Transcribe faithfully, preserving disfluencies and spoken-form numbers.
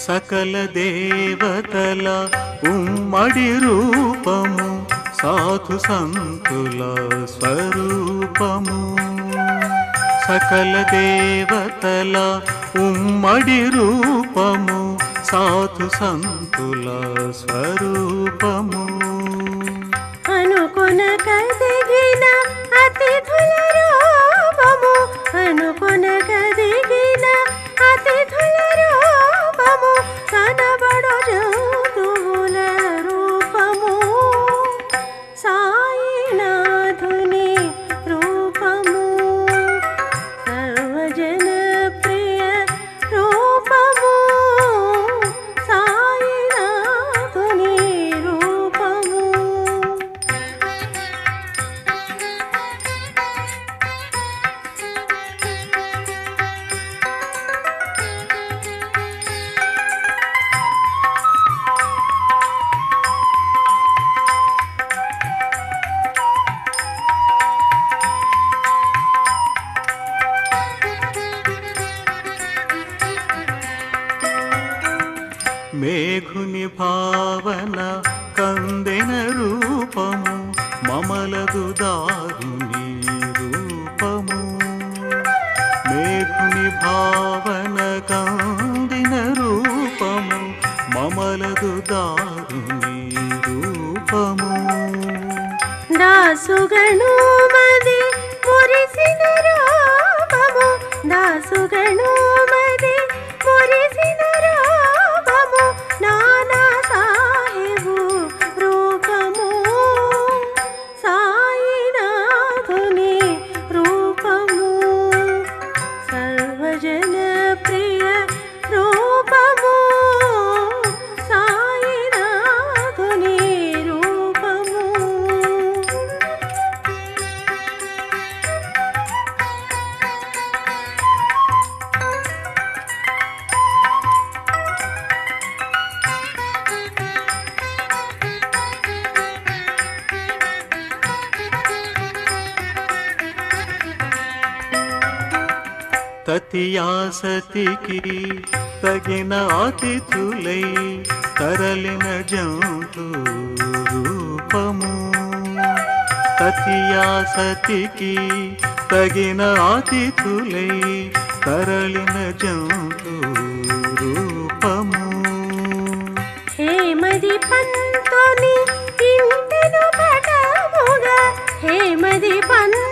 సకల దేవతల ఉమ్మడి రూపము సాధు సంతుల స్వరూపము సకల దేవతల ఉమ్మడి రూపము సాధు సంతుల స్వరూపము అనుకొన కదిగిన అతిథుల రూపము అనుకొన కదిగిన అతిథుల రూపము కనబడు జంతువుల రూపము సాయినాథుని రూపము సర్వజన ప్రియ రూపము సాయినాథుని రూపము మేఘుని భావన కందెన రూపము మమలదు దారుని రూపము మేఘుని భావన కందిన రూపము మమలదు దారుని రూపము దాసుగణు మది మురిసిన రూపము దాసుగణు మది మురిసిన రూపము నానా సాహెబు రూపము సాయినాథుని రూపము సర్వజన ప్రియ రూపము సాయినాథుని రూపము తతియాసతికి తగిన అతిథులై తరలిన జంతు రూపము తతియాసతికి తగిన అతిథులై తరలిన జంతు రూపము హేమది పంతోని ఇంటెను పటముగా హేమది పంత